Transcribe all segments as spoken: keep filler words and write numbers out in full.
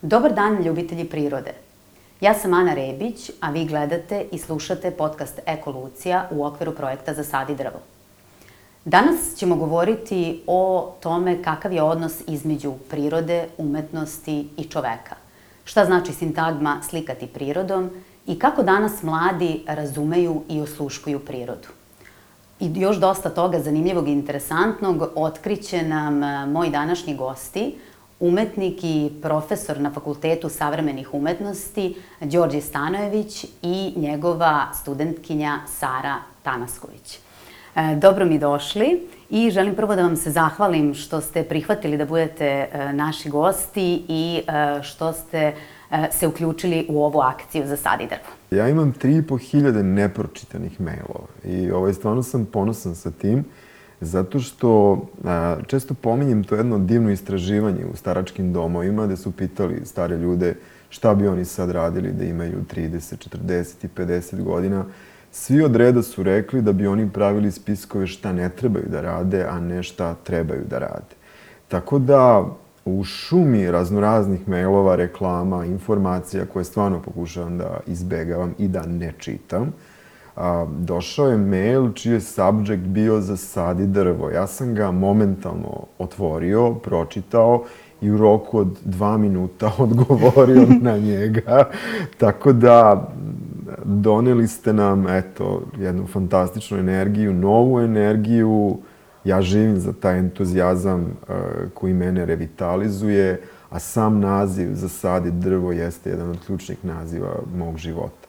Dobar dan, ljubitelji prirode. Ja sam Ana Rebić, a vi gledate i slušate podcast Ekolucija u okviru projekta Zasadi drvo. Danas ćemo govoriti o tome kakav je odnos između prirode, umetnosti i čoveka. Šta znači sintagma slikati prirodom i kako danas mladi razumeju i osluškuju prirodu. I još dosta toga zanimljivog i interesantnog otkriće nam moji današnji gosti, umetnik i profesor na Fakultetu savremenih umetnosti Đorđe Stanojević i njegova studentkinja Sara Tanasković. Dobro mi došli i želim prvo da vam se zahvalim što ste prihvatili da budete naši gosti i što ste se uključili u ovu akciju Zasadi drvo. Ja imam tri i po hiljade nepročitanih mailova i ovaj, stvarno sam ponosan sa tim, zato što a, često pominjem to jedno divno istraživanje u staračkim domovima gde su pitali stare ljude šta bi oni sad radili da imaju trideset, četrdeset i pedeset godina. Svi od reda su rekli da bi oni pravili spiskove šta ne trebaju da rade, a ne šta trebaju da rade. Tako da u šumi raznoraznih mailova, reklama, informacija koje stvarno pokušavam da izbegavam i da ne čitam, a, došao je mail čiji je subject bio Zasadi drvo. Ja sam ga momentalno otvorio, pročitao i u roku od dva minuta odgovorio na njega. Tako da doneli ste nam, eto, jednu fantastičnu energiju, novu energiju. Ja živim za taj entuzijazam uh, koji mene revitalizuje, a sam naziv Zasadi drvo jeste jedan od ključnih naziva mog života.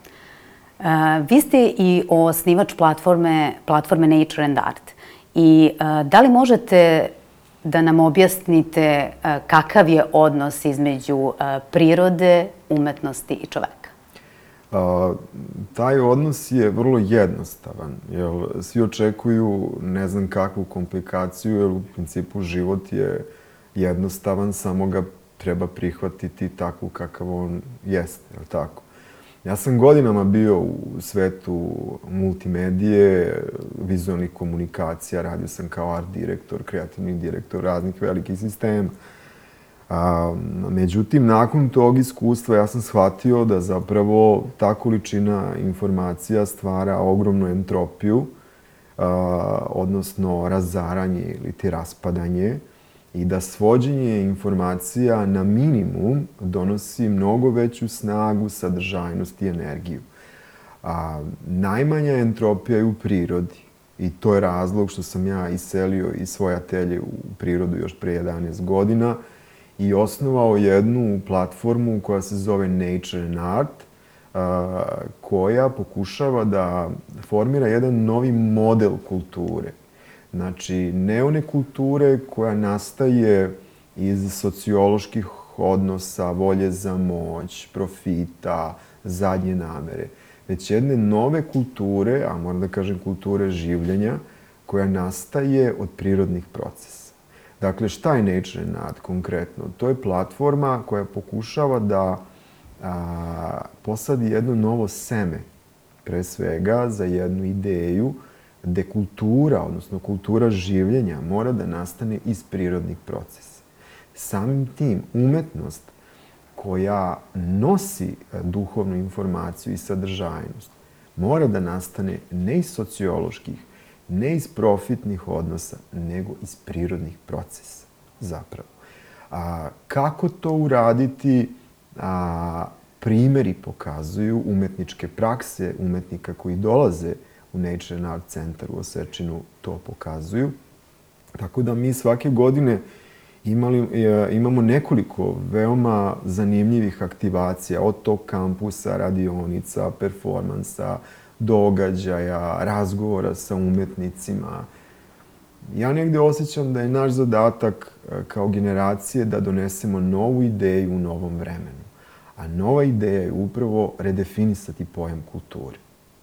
Uh, vi ste i osnivač platforme, platforme Nature and Art. I uh, da li možete da nam objasnite uh, kakav je odnos između uh, prirode, umetnosti i čoveka? A, taj odnos je vrlo jednostavan, jer svi očekuju ne znam kakvu komplikaciju, jer u principu život je jednostavan, samo ga treba prihvatiti takvu kakav on jeste, je li tako? Ja sam godinama bio u svetu multimedije, vizualnih komunikacija, radio sam kao art direktor, kreativni direktor raznih velikih sistema. A, međutim, nakon tog iskustva ja sam shvatio da zapravo ta količina informacija stvara ogromnu entropiju, a, odnosno razaranje ili ti raspadanje, i da svođenje informacija na minimum donosi mnogo veću snagu, sadržajnost i energiju. A, najmanja entropija je u prirodi i to je razlog što sam ja iselio iz svoje atelje u prirodu još pre jedanaest godina i osnovao jednu platformu koja se zove Nature and Art, koja pokušava da formira jedan novi model kulture. Znači, ne one kulture koja nastaje iz socioloških odnosa, volje za moć, profita, zadnje namere, već jedne nove kulture, a moram da kažem kulture življenja, koja nastaje od prirodnih procesa. Dakle, šta je Nature and Art konkretno? To je platforma koja pokušava da a, posadi jedno novo seme, pre svega za jednu ideju gde kultura, odnosno kultura življenja, mora da nastane iz prirodnih procesa. Samim tim, umetnost koja nosi duhovnu informaciju i sadržajnost mora da nastane ne iz socioloških, ne iz profitnih odnosa, nego iz prirodnih procesa, zapravo. A, kako to uraditi? A, primeri pokazuju umetničke prakse umetnika koji dolaze u Nature and Art centar u Osečinu, to pokazuju. Tako da mi svake godine imali, imamo nekoliko veoma zanimljivih aktivacija, od tog kampusa, radionica, performansa, događaja, razgovora sa umetnicima. Ja negde osjećam da je naš zadatak kao generacije da donesemo novu ideju u novom vremenu. A nova ideja je upravo redefinisati pojam kulture.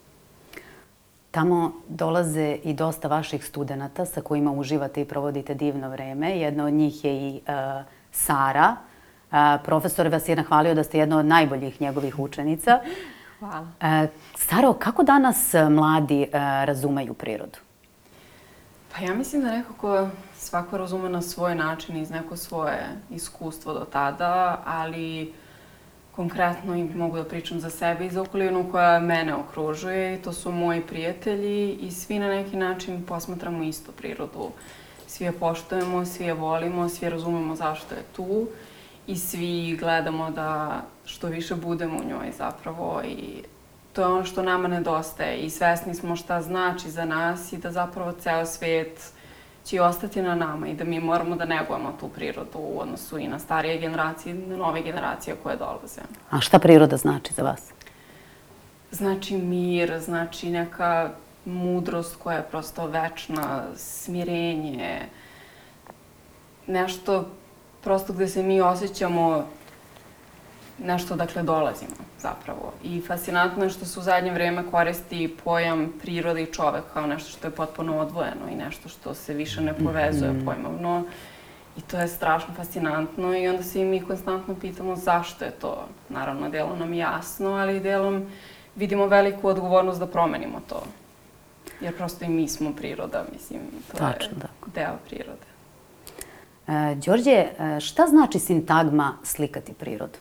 Tamo dolaze i dosta vaših studenata sa kojima uživate i provodite divno vreme. Jedna od njih je i uh, Sara. Uh, profesor vas je nahvalio da ste jedna od najboljih njegovih učenica. Hvala. Uh, Saro, kako danas mladi uh, razumeju prirodu? Pa ja mislim da nekako svako razume na svoj način iz neko svoje iskustvo do tada, ali konkretno i mogu da pričam za sebe i za okolinu koja mene okružuje i to su moji prijatelji i svi na neki način posmatramo istu prirodu. Svi je poštujemo, svi je volimo, svi razumemo zašto je tu i svi gledamo da što više budemo u njoj zapravo i to je ono što nama nedostaje i svesni smo šta znači za nas i da zapravo ceo svijet će ostati na nama i da mi moramo da negujemo tu prirodu u odnosu i na starije generacije i na nove generacije koje dolaze. A šta priroda znači za vas? Znači mir, znači neka mudrost koja je prosto večna, smirenje, nešto prosto gde se mi osjećamo nešto dakle dolazimo zapravo. I fascinantno je što se u zadnje vreme koristi pojam prirode i čovek kao nešto što je potpuno odvojeno i nešto što se više ne povezuje pojmovno. I to je strašno fascinantno i onda se i mi konstantno pitamo zašto je to. Naravno, delom nam jasno, ali delom vidimo veliku odgovornost da promenimo to. Jer prosto i mi smo priroda, mislim, to Tačno, je tako. deo prirode. E, Đorđe, e, šta znači sintagma slikati prirodu?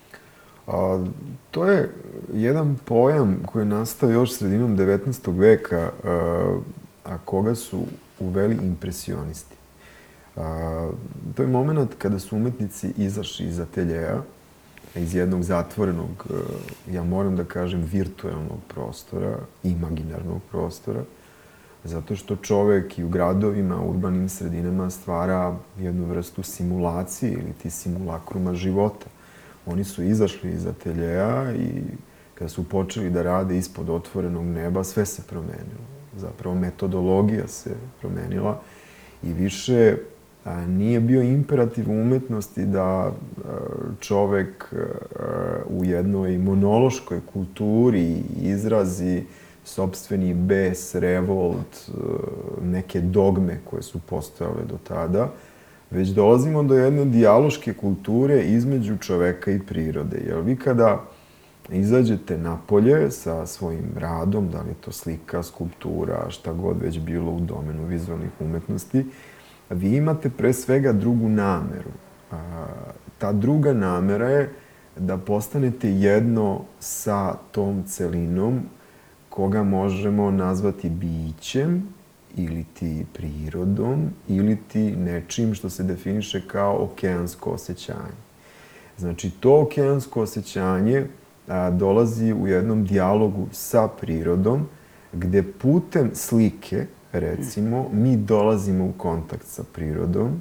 A, to je jedan pojam koji je nastao još sredinom devetnaestog veka, a, a koga su uveli impresionisti. A, to je moment kada su umetnici izašli iz ateljeja, iz jednog zatvorenog, ja moram da kažem, virtualnog prostora, imaginarnog prostora, zato što čovek i u gradovima, urbanim sredinama stvara jednu vrstu simulacije ili ti simulakruma života. Oni su izašli iz ateljeja i kada su počeli da rade ispod otvorenog neba, sve se promenilo. Zapravo metodologija se promenila i više a, nije bio imperativ umetnosti da a, čovek a, u jednoj monološkoj kulturi izrazi sopstveni bes, revolt, neke dogme koje su postojale do tada, već dolazimo do jedne dijaloške kulture između čoveka i prirode. Jer vi kada izađete napolje sa svojim radom, da li je to slika, skulptura, šta god već bilo u domenu vizualnih umetnosti, vi imate pre svega drugu nameru. Ta druga namera je da postanete jedno sa tom celinom koga možemo nazvati bićem, ili ti prirodom, ili ti nečim što se definiše kao okeansko osjećanje. Znači, to okeansko osjećanje a, dolazi u jednom dijalogu sa prirodom, gde putem slike, recimo, mi dolazimo u kontakt sa prirodom.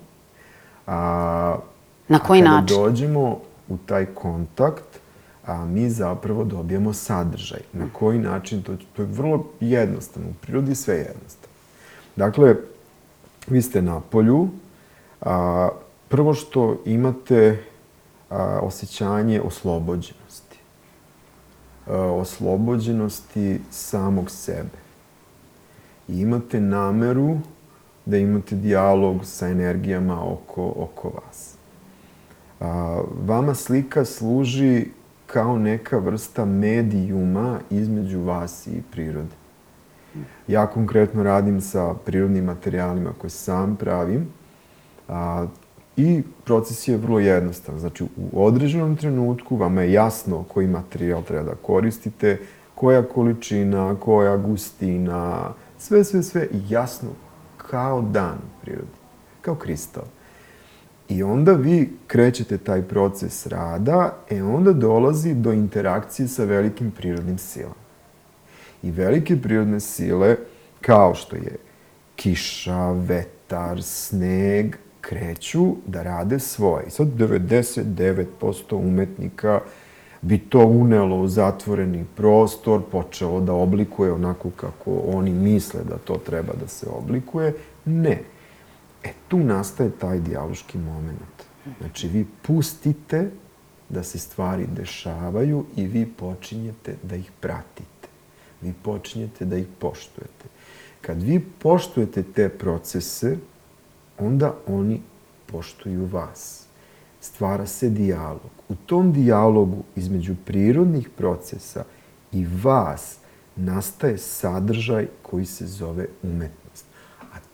A, Na koji a kada način? dođemo u taj kontakt, a mi zapravo dobijemo sadržaj. Na koji način? To, to je vrlo jednostavno. U prirodi sve je jednostavno. Dakle, vi ste na polju. A, prvo što imate a, osjećanje oslobođenosti. A, oslobođenosti samog sebe. I imate nameru da imate dijalog sa energijama oko, oko vas. A, vama slika služi kao neka vrsta medijuma između vas i prirode. Ja konkretno radim sa prirodnim materijalima koje sam pravim a, i proces je vrlo jednostavan. Znači, u određenom trenutku vama je jasno koji materijal treba da koristite, koja količina, koja gustina, sve, sve, sve jasno kao dan u prirodi, kao kristal. I onda vi krećete taj proces rada, e onda dolazi do interakcije sa velikim prirodnim silama. I velike prirodne sile, kao što je kiša, vetar, sneg, kreću da rade svoje. I sad devedeset devet posto umetnika bi to unelo u zatvoreni prostor, počelo da oblikuje onako kako oni misle da to treba da se oblikuje. Ne. E, tu nastaje taj dijaloški moment. Znači, vi pustite da se stvari dešavaju i vi počinjete da ih pratite. Vi počinjete da ih poštujete. Kad vi poštujete te procese, onda oni poštuju vas. Stvara se dijalog. U tom dijalogu između prirodnih procesa i vas nastaje sadržaj koji se zove umetnost. A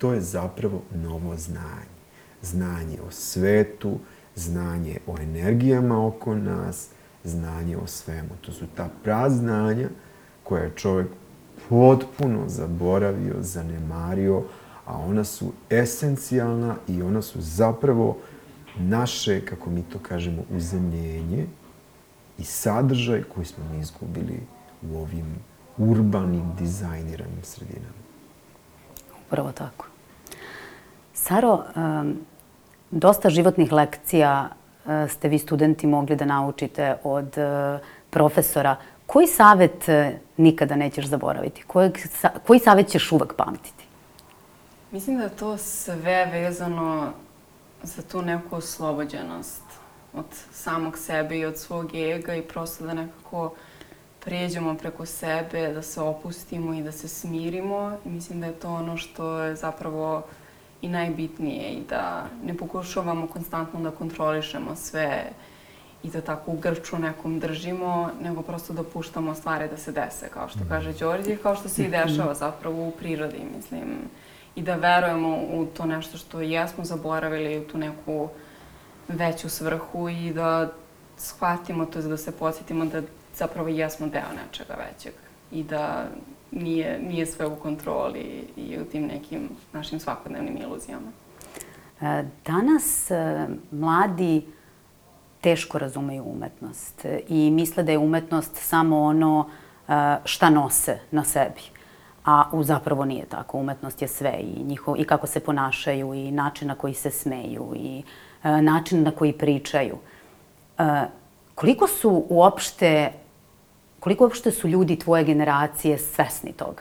to je zapravo novo znanje. Znanje o svetu, znanje o energijama oko nas, znanje o svemu. To su ta praznanja koje je čovjek potpuno zaboravio, zanemario, a ona su esencijalna i ona su zapravo naše, kako mi to kažemo, uzemljenje i sadržaj koji smo mi izgubili u ovim urbanim, dizajniranim sredinama. Upravo tako. Saro, um, dosta životnih lekcija uh, ste vi studenti mogli da naučite od uh, profesora. Koji savjet uh, nikada nećeš zaboraviti? Kojeg, sa, koji savjet ćeš uvek pamtiti? Mislim da je to sve vezano za tu neku oslobođenost od samog sebe i od svog ega i prosto da nekako pređemo preko sebe, da se opustimo i da se smirimo. I mislim da je to ono što je zapravo i najbitnije i da ne pokušavamo konstantno da kontrolišemo sve i da tako u grču nekom držimo, nego prosto da puštamo stvari da se dese, kao što kaže Đorđe, kao što se i dešava zapravo u prirodi, mislim. I da verujemo u to nešto što jesmo zaboravili, u tu neku veću svrhu i da shvatimo, to je da se podsjetimo da zapravo jesmo deo nečega većeg i da nije, nije sve u kontroli i u tim nekim našim svakodnevnim iluzijama. Danas mladi teško razumeju umetnost i misle da je umetnost samo ono šta nose na sebi. A u zapravo nije tako. Umetnost je sve i, njihov, i kako se ponašaju i način na koji se smeju i e, način na koji pričaju. E, koliko su uopšte, koliko uopšte su ljudi tvoje generacije svesni toga?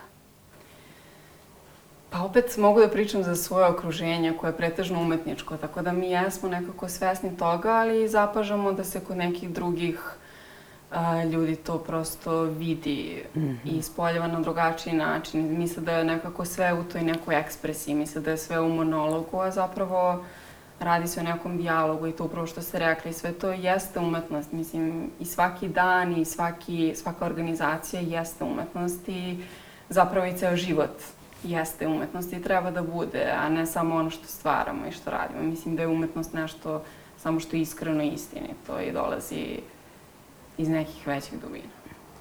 Pa opet mogu da pričam za svoje okruženje koje je pretežno umetničko, tako da mi jesmo nekako svesni toga, ali zapažamo da se kod nekih drugih a, ljudi to prosto vidi mm-hmm. i ispoljava na drugačiji način. Misle da je nekako sve u toj nekoj ekspresiji, misle da je sve u monologu, a zapravo radi se o nekom dijalogu i to upravo što ste rekli. Sve to jeste umetnost, mislim, i svaki dan i svaki, svaka organizacija jeste umetnost i zapravo i ceo život jeste umetnost i treba da bude, a ne samo ono što stvaramo i što radimo. Mislim da je umetnost nešto samo što je iskreno i istinito i dolazi iz nekih većih dubina.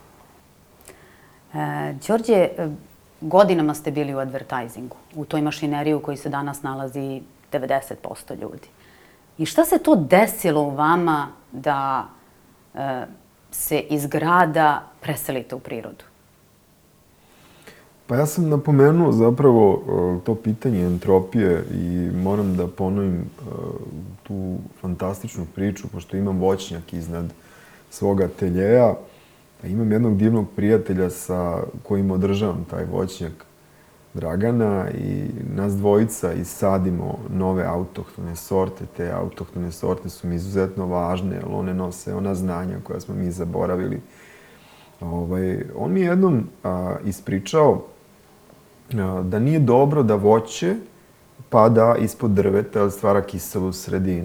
E, Đorđe, godinama ste bili u advertisingu, u toj mašineriji u kojoj se danas nalazi devedeset posto ljudi. I šta se to desilo u vama da e, se iz grada preselite u prirodu? Pa ja sam napomenuo zapravo to pitanje entropije i moram da ponovim tu fantastičnu priču, pošto imam voćnjak iznad svog ateljeja. Imam jednog divnog prijatelja sa kojim održavam taj voćnjak, Dragana, i nas dvojica isadimo nove autohtone sorte. Te autohtone sorte su mi izuzetno važne, jer one nose ona znanja koja smo mi zaboravili. Ovaj, on mi je jednom a, ispričao a, da nije dobro da voće pada ispod drveta, jer stvara kiselu sredinu.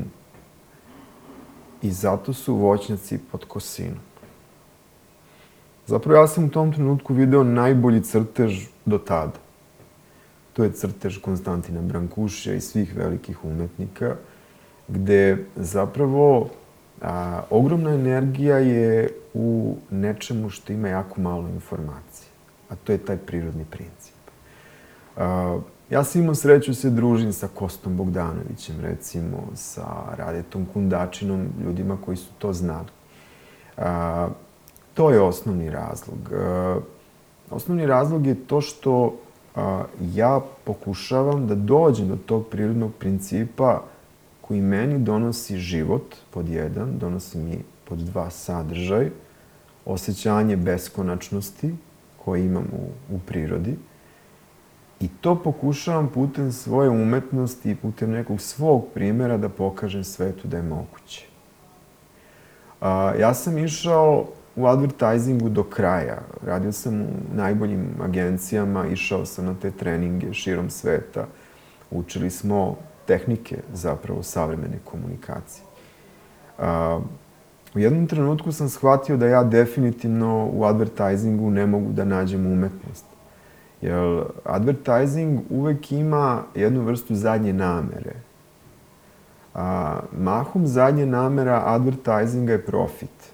I zato su voćnjaci pod kosinom. Zapravo ja sam u tom trenutku video najbolji crtež do tada. To je crtež Konstantina Brankušija i svih velikih umetnika, gde zapravo a, ogromna energija je u nečemu što ima jako malo informacije. A to je taj prirodni princip. A, ja sam imao sreću se družim sa Kostom Bogdanovićem, recimo, sa Radetom Kundačinom, ljudima koji su to znali. A, to je osnovni razlog. A, osnovni razlog je to što a, ja pokušavam da dođem do tog prirodnog principa koji meni donosi život, pod jedan, donosi mi pod dva sadržaj, osjećanje beskonačnosti koje imam u, u prirodi. I to pokušavam putem svoje umetnosti i putem nekog svog primjera da pokažem svetu da je moguće. A, ja sam išao u advertisingu do kraja. Radio sam u najboljim agencijama, išao sam na te treninge širom sveta. Učili smo tehnike zapravo savremene komunikacije. A, u jednom trenutku sam shvatio da ja definitivno u advertisingu ne mogu da nađem umetnost. Jer advertising uvek ima jednu vrstu zadnje namere. A, mahom zadnje namera advertisinga je profit.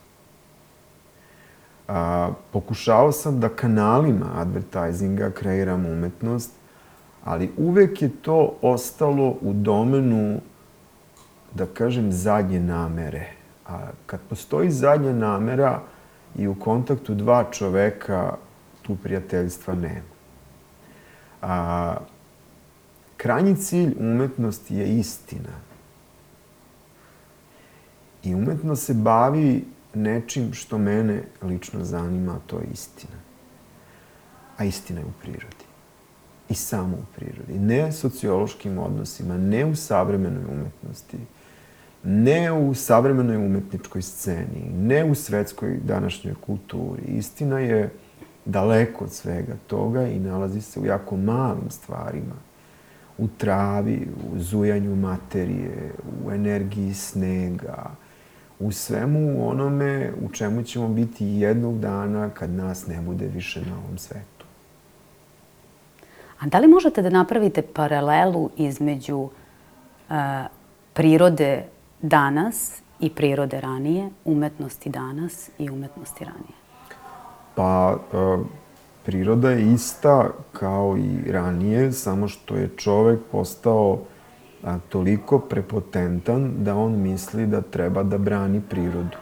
A, pokušao sam da kanalima advertisinga kreiram umetnost, ali uvek je to ostalo u domenu, da kažem, zadnje namere. A kad postoji zadnja namera i u kontaktu dva čoveka, tu prijateljstva nema. A, krajnji cilj umetnosti je istina. I umetnost se bavi nečim što mene lično zanima, a to je istina. A istina je u prirodi. I samo u prirodi. Ne sociološkim odnosima, ne u savremenoj umetnosti, ne u savremenoj umetničkoj sceni, ne u svetskoj današnjoj kulturi. Istina je daleko od svega toga i nalazi se u jako malim stvarima. U travi, u zujanju materije, u energiji snega, u svemu onome u čemu ćemo biti jednog dana kad nas ne bude više na ovom svetu. A da li možete da napravite paralelu između uh, prirode danas i prirode ranije, umetnosti danas i umetnosti ranije? Pa, uh, priroda je ista kao i ranije, samo što je čovek postao a, toliko prepotentan da on misli da treba da brani prirodu.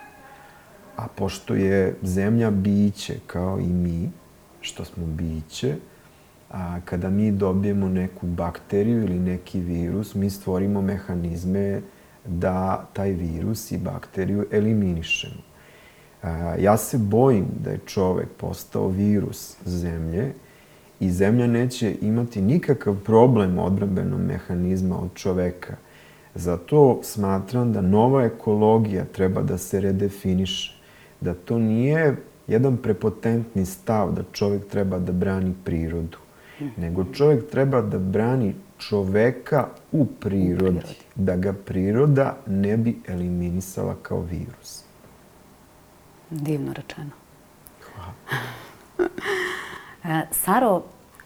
A pošto je zemlja biće kao i mi, što smo biće, a kada mi dobijemo neku bakteriju ili neki virus, mi stvorimo mehanizme da taj virus i bakteriju eliminišemo. A, ja se bojim da je čovek postao virus zemlje i zemlja neće imati nikakav problem odbrambenog mehanizma od čoveka. Zato smatram da nova ekologija treba da se redefiniše. Da to nije jedan prepotentni stav da čovek treba da brani prirodu, nego čovek treba da brani čoveka u prirodi, da ga priroda ne bi eliminisala kao virus. Divno rečeno. Hvala. Saro,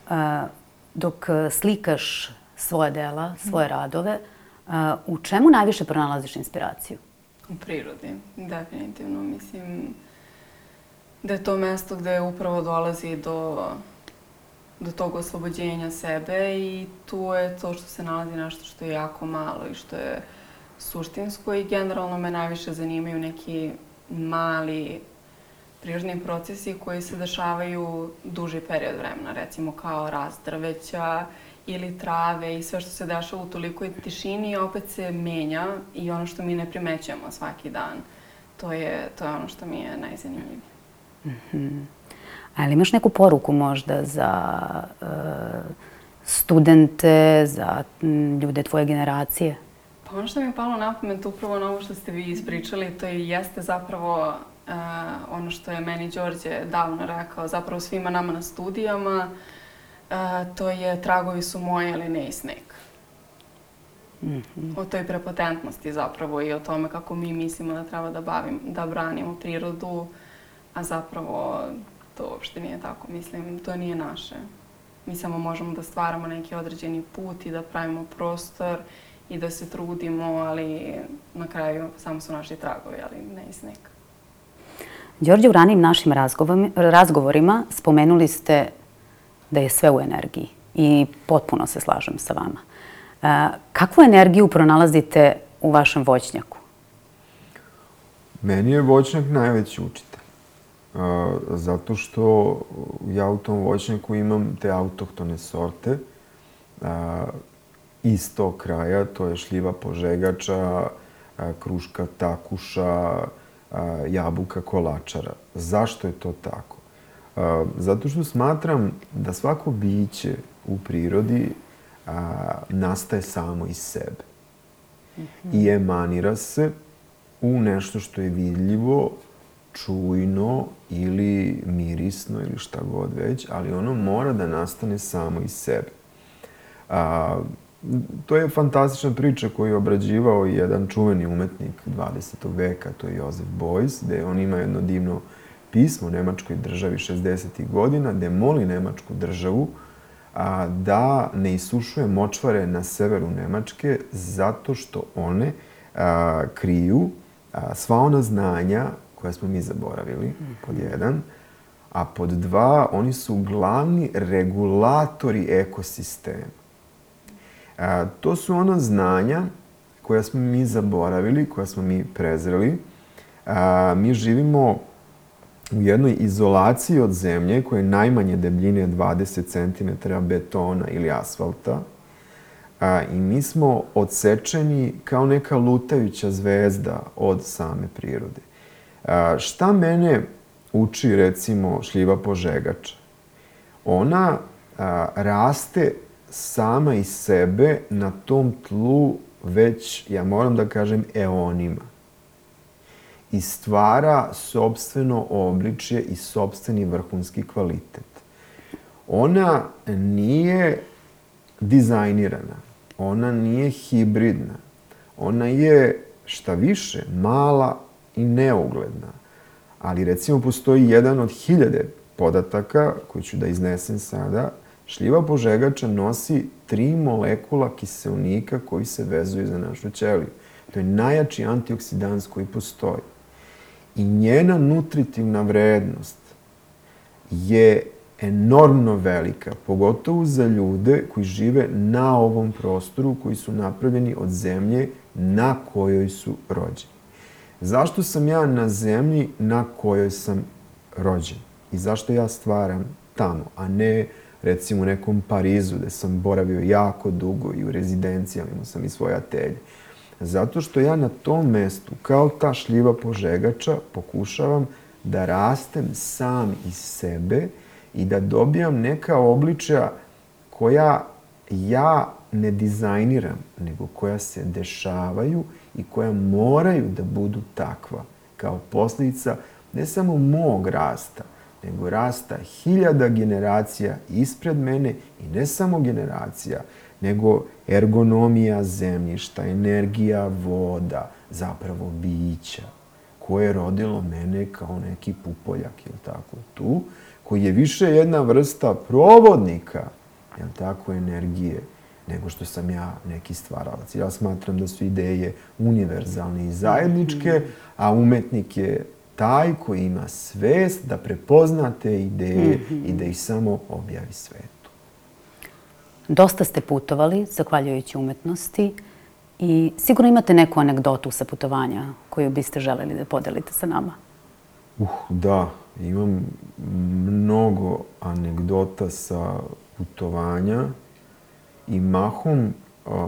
dok slikaš svoje dela, svoje radove, u čemu najviše pronalaziš inspiraciju? U prirodi, definitivno. Mislim da je to mesto gde upravo dolazi do, do tog oslobođenja sebe i tu je to što se nalazi nešto što je jako malo i što je suštinsko i generalno me najviše zanimaju neki mali prirodni procesi koji se dešavaju duži period vremena, recimo kao rast drveća ili trave i sve što se dešava u tolikoj tišini opet se menja i ono što mi ne primećujemo svaki dan. To je, to je ono što mi je najzanimljivije. Mm-hmm. A li imaš neku poruku možda za uh, studente, za m, ljude tvoje generacije? Pa ono što mi je palo na pamet upravo na ovo što ste vi ispričali, to i jeste zapravo Uh, ono što je meni Đorđe davno rekao, zapravo svima nama na studijama, uh, to je tragovi su moji, ali ne i sneg. Mm-hmm. O toj prepotentnosti zapravo i o tome kako mi mislimo da treba da, bavim, da branimo prirodu, a zapravo to uopšte nije tako. Mislim, to nije naše. Mi samo možemo da stvaramo neki određeni put i da pravimo prostor i da se trudimo, ali na kraju samo su naši tragovi, ali ne i sneg. Đorđe, u ranijim našim razgovorima spomenuli ste da je sve u energiji i potpuno se slažem sa vama. Kakvu energiju pronalazite u vašem voćnjaku? Meni je voćnjak najveći učitelj. Zato što ja u tom voćnjaku imam te autohtone sorte iz tog kraja. To je šljiva požegača, kruška takuša, jabuka kolačara. Zašto je to tako? Zato što smatram da svako biće u prirodi nastaje samo iz sebe. I emanira se u nešto što je vidljivo, čujno ili mirisno ili šta god već, ali ono mora da nastane samo iz sebe. To je fantastična priča koju je obrađivao jedan čuveni umetnik dvadesetog veka, to je Joseph Beuys, gde on ima jedno divno pismo nemačkoj državi šezdesetih godina gde moli nemačku državu a, da ne isušuje močvare na severu Nemačke zato što one a, kriju a, sva ona znanja koja smo mi zaboravili, pod jedan, a pod dva, oni su glavni regulatori ekosistema. A, to su ona znanja koja smo mi zaboravili, koja smo mi prezreli. A, mi živimo u jednoj izolaciji od zemlje koja je najmanje debljine dvadeset centimetara betona ili asfalta. A, I mi smo odsečeni kao neka lutajuća zvezda od same prirode. A, šta mene uči, recimo, šljiva požegača? Ona a, raste sama iz sebe na tom tlu već, ja moram da kažem, eonima. I stvara sopstveno obličje i sopstveni vrhunski kvalitet. Ona nije dizajnirana, ona nije hibridna, ona je, šta više, mala i neugledna. Ali, recimo, postoji jedan od hiljade podataka, koji ću da iznesem sada. Šljiva požegača nosi tri molekula kiseonika koji se vezuju za našu ćeliju. To je najjači antioksidans koji postoji. I njena nutritivna vrednost je enormno velika, pogotovo za ljude koji žive na ovom prostoru, koji su napravljeni od zemlje na kojoj su rođeni. Zašto sam ja na zemlji na kojoj sam rođen? I zašto ja stvaram tamo, a ne, recimo, u nekom Parizu, gde sam boravio jako dugo i u rezidencijama, imao sam i svoje atelje. Zato što ja na tom mestu, kao ta šljiva požegača, pokušavam da rastem sam iz sebe i da dobijam neka obličja koja ja ne dizajniram, nego koja se dešavaju i koja moraju da budu takva, kao posljedica ne samo mog rasta, nego rasta hiljada generacija ispred mene i ne samo generacija, nego ergonomija zemljišta, energija voda, zapravo bića, koje je rodilo mene kao neki pupoljak, jel tako, tu, koji je više jedna vrsta provodnika, jel tako, energije, nego što sam ja neki stvaralac. Ja smatram da su ideje univerzalne i zajedničke, a umetnik je taj koji ima svest da prepozna te ideje i da ih samo objavi svetu. Dosta ste putovali, zahvaljujući umetnosti, i sigurno imate neku anegdotu sa putovanja koju biste želeli da podelite sa nama. Uh, da, imam mnogo anegdota sa putovanja i mahom a,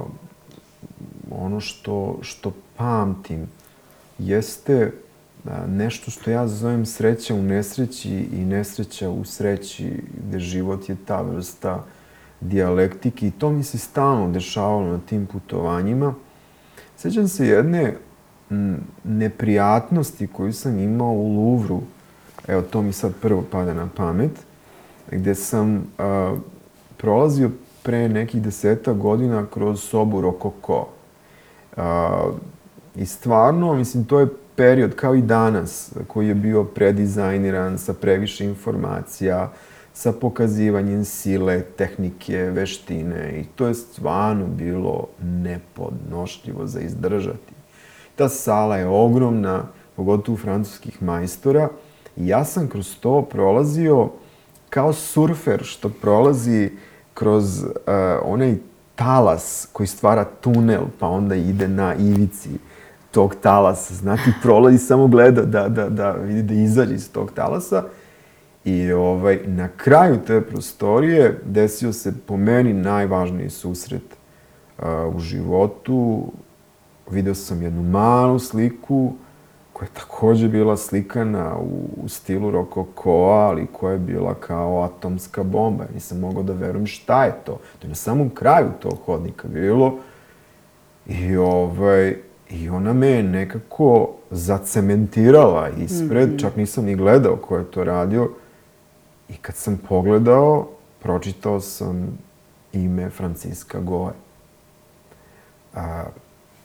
ono što, što pamtim jeste a, nešto što ja zovem sreća u nesreći i nesreća u sreći, gde život je ta vrsta dijalektike i to mi se stalno dešavalo na tim putovanjima. Sjećam se jedne m, neprijatnosti koju sam imao u Luvru, evo to mi sad prvo pada na pamet, gde sam a, prolazio pre nekih deseta godina kroz sobu Rokoko. A, I stvarno, mislim, to je period kao i danas koji je bio predizajniran sa previše informacija, sa pokazivanjem sile, tehnike, veštine i to je stvarno bilo nepodnošljivo za izdržati. Ta sala je ogromna, pogotovo francuskih majstora i ja sam kroz to prolazio kao surfer što prolazi kroz uh, onaj talas koji stvara tunel pa onda ide na ivici tog talasa. Znate, prolazi samo gleda da, da, da vidi da izađe iz tog talasa. I ovaj, na kraju te prostorije desio se po meni najvažniji susret uh, u životu. Video sam jednu malu sliku koja je također bila slikana u, u stilu rokokoa, ali koja je bila kao atomska bomba. Nisam mogao da verujem šta je to. To je na samom kraju tog hodnika bilo. I, ovaj, i ona me je nekako zacementirala ispred. Mm-hmm. Čak nisam ni gledao ko je to radio. I kad sam pogledao, pročitao sam ime Franciska Goe. A,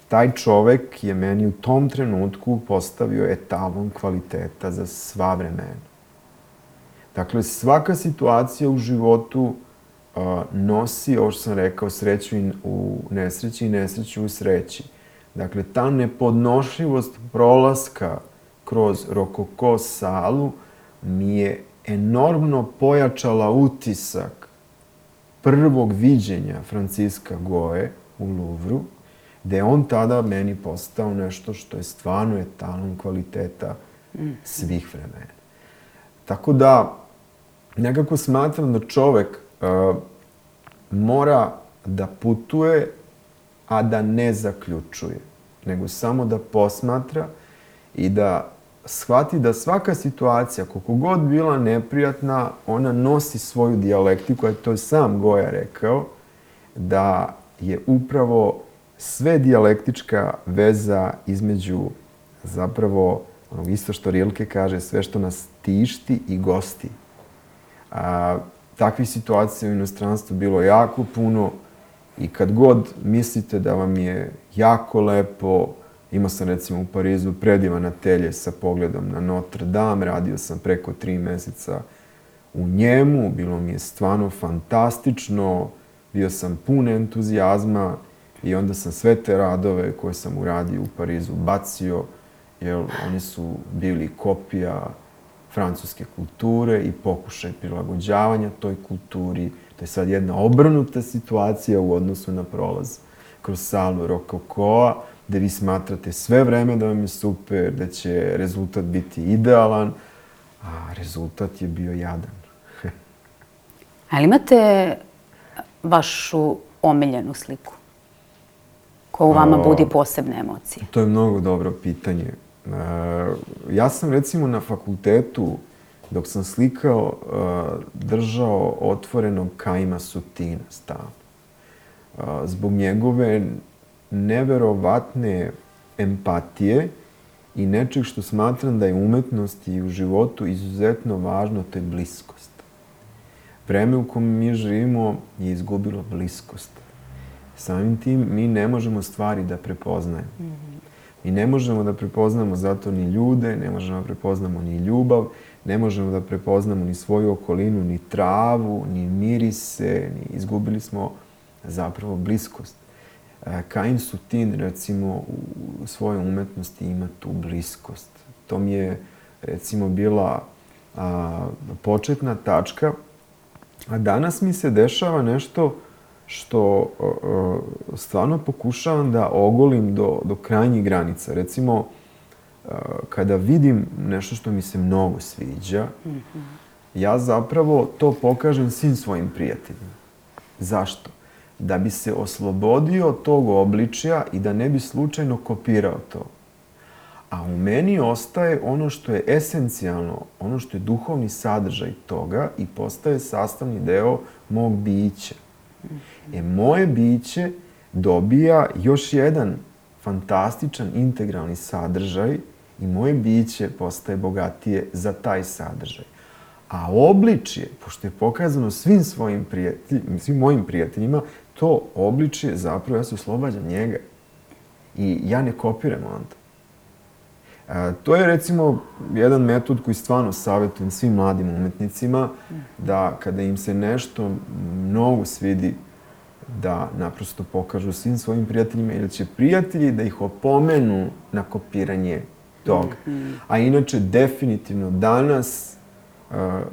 taj čovek je meni u tom trenutku postavio etalon kvaliteta za sva vremena. Dakle, svaka situacija u životu uh, nosi, ovo što sam rekao, sreću u nesreći i nesreću u sreći. Dakle, ta nepodnošljivost prolaska kroz rokoko salu mi je enormno pojačala utisak prvog viđenja Franciska Goje u Louvru, gde je on tada meni postao nešto što je stvarno etalon kvaliteta svih vremena. Tako da, nekako smatram da čovek uh, mora da putuje, a da ne zaključuje, nego samo da posmatra i da shvati da svaka situacija, koliko god bila neprijatna, ona nosi svoju dijalektiku, a to je sam Goja rekao, da je upravo sve dijalektička veza između zapravo ono isto što Rilke kaže, sve što nas tišti i gosti. A, takvih situacija u inostranstvu bilo jako puno i kad god mislite da vam je jako lepo, imao sam recimo u Parizu predivan atelje sa pogledom na Notre Dame, radio sam preko tri meseca u njemu, bilo mi je stvarno fantastično, bio sam pun entuzijazma i onda sam sve te radove koje sam uradio u Parizu bacio, jer oni su bili kopija francuske kulture i pokušaj prilagođavanja toj kulturi. To je sad jedna obrnuta situacija u odnosu na prolaz kroz salu rokokoa, gde vi smatrate sve vreme da vam je super, da će rezultat biti idealan, a rezultat je bio jadan. Ali imate vašu omiljenu sliku? Koja u vama budi posebne emocije? To je mnogo dobro pitanje. Ja sam recimo na fakultetu, dok sam slikao, držao otvorenog Kaima Sutina stalno. Zbog njegove neverovatne empatije i nečeg što smatram da je u umetnosti i u životu izuzetno važno, to je bliskost. Vreme u kojem mi živimo je izgubilo bliskost. Samim tim mi ne možemo stvari da prepoznajemo. Mi ne možemo da prepoznamo zato ni ljude, ne možemo da prepoznamo ni ljubav, ne možemo da prepoznamo ni svoju okolinu, ni travu, ni mirise, ni izgubili smo zapravo bliskost. Kaim Sutin, recimo, u svojoj umetnosti ima tu bliskost. To mi je, recimo, bila a, početna tačka, a danas mi se dešava nešto što a, stvarno pokušavam da ogolim do, do krajnjih granica. Recimo, a, kada vidim nešto što mi se mnogo sviđa, mm-hmm. ja zapravo to pokažem svim svojim prijateljima. Zašto? Da bi se oslobodio tog obličja i da ne bi slučajno kopirao to. A u meni ostaje ono što je esencijalno, ono što je duhovni sadržaj toga i postaje sastavni deo mog bića. E, moje biće dobija još jedan fantastičan integralni sadržaj i moje biće postaje bogatije za taj sadržaj. A obličje, pošto je pokazano svim svojim prijateljima, svim mojim prijateljima, to obličje zapravo ja se oslobađam njega. I ja ne kopiram onda. E, to je recimo jedan metod koji stvarno savjetujem svim mladim umetnicima, da kada im se nešto mnogo svidi, da naprosto pokažu svim svojim prijateljima, ili će prijatelji da ih opomenu na kopiranje toga. A inače, definitivno danas, Uh,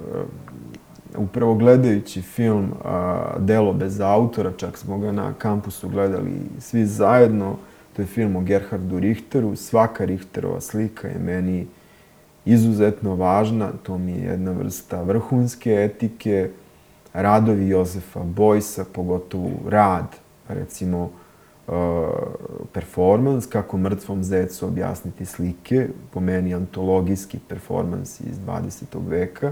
upravo gledajući film uh, Delo bez autora, čak smo ga na kampusu gledali svi zajedno, to je film o Gerhardu Richteru. Svaka Richterova slika je meni izuzetno važna, to mi je jedna vrsta vrhunske etike. Radovi Jozefa Bojsa, pogotovo rad, recimo uh, performans, kako mrtvom zecu objasniti slike, po meni antologijski performans iz dvadesetog veka,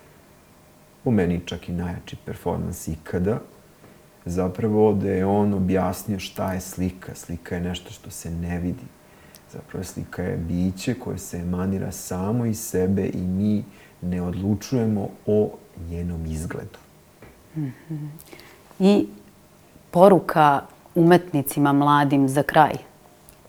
po meni čak i najjači performans ikada, zapravo da je on objasnio šta je slika. Slika je nešto što se ne vidi. Zapravo slika je biće koje se emanira samo iz sebe i mi ne odlučujemo o njenom izgledu. Mm-hmm. I poruka umetnicima mladim za kraj.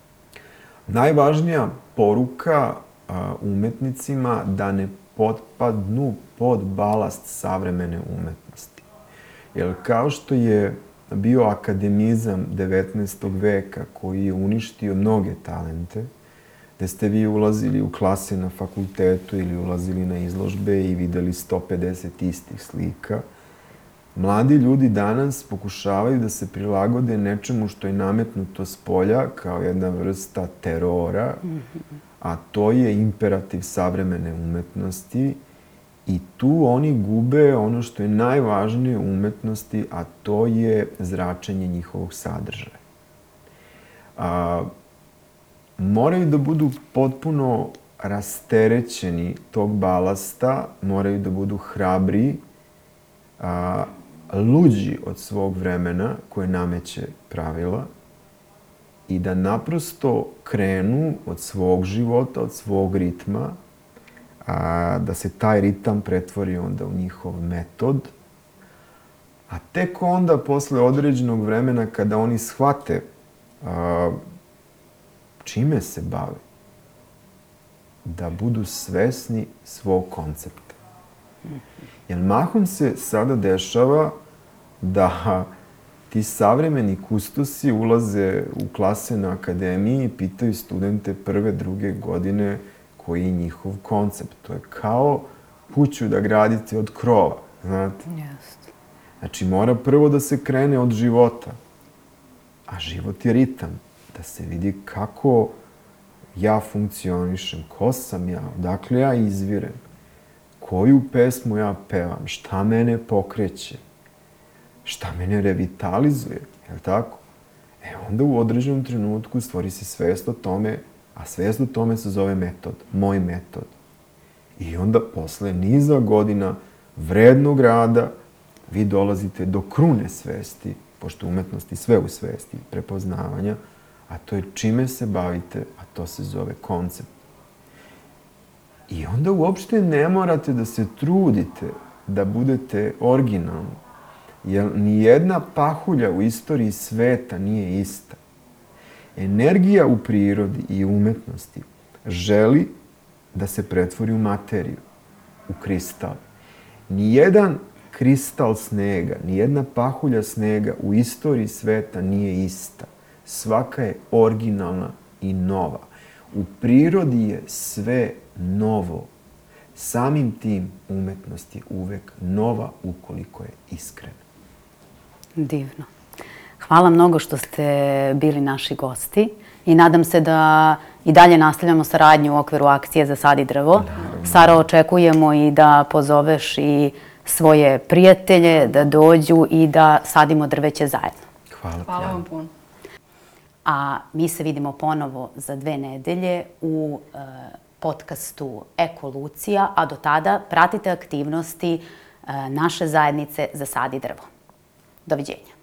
najvažnija poruka a, umetnicima da ne potpadnu pod balast savremene umetnosti. Jer kao što je bio akademizam devetnaestog veka koji je uništio mnoge talente, gde ste vi ulazili u klase na fakultetu ili ulazili na izložbe i videli sto pedeset istih slika, mladi ljudi danas pokušavaju da se prilagode nečemu što je nametnuto s polja kao jedna vrsta terora, a to je imperativ savremene umetnosti i tu oni gube ono što je najvažnije u umetnosti, a to je zračenje njihovog sadržaja. A, moraju da budu potpuno rasterećeni tog balasta, moraju da budu hrabri, a, luđi od svog vremena koje nameće pravila i da naprosto krenu od svog života, od svog ritma, a, da se taj ritam pretvori onda u njihov metod, a tek onda, posle određenog vremena, kada oni shvate a, čime se bave, da budu svesni svog koncepta. Jer mahom se sada dešava da ti savremeni kustosi ulaze u klase na akademiji i pitaju studente prve, druge godine koji je njihov koncept. To je kao kuću da gradite od krova, znate? Jeste. Znači, mora prvo da se krene od života. A život je ritam. Da se vidi kako ja funkcionišem, ko sam ja, odakle ja izvirem, koju pesmu ja pevam, šta mene pokreće, šta mene revitalizuje, je li tako? E onda u određenom trenutku stvori se svest o tome, a svest o tome se zove metod, moj metod. I onda posle niza godina vrednog rada vi dolazite do krune svesti, pošto umetnosti sve u svesti, prepoznavanja, a to je čime se bavite, a to se zove koncept. I onda uopšte ne morate da se trudite da budete originalni, jer nijedna pahulja u istoriji sveta nije ista. Energija u prirodi i umetnosti želi da se pretvori u materiju, u kristal. Nijedan kristal snega, nijedna pahulja snega u istoriji sveta nije ista. Svaka je originalna i nova. U prirodi je sve novo. Samim tim umetnost je uvek nova ukoliko je iskrena. Divno. Hvala mnogo što ste bili naši gosti i nadam se da i dalje nastavljamo saradnju u okviru akcije Zasadi drvo. Sara, očekujemo i da pozoveš i svoje prijatelje da dođu i da sadimo drveće zajedno. Hvala ti. Hvala vam puno. A mi se vidimo ponovo za dve nedelje u e, podcastu Ekolucija, a do tada pratite aktivnosti e, naše zajednice Zasadi drvo. Doviđenja.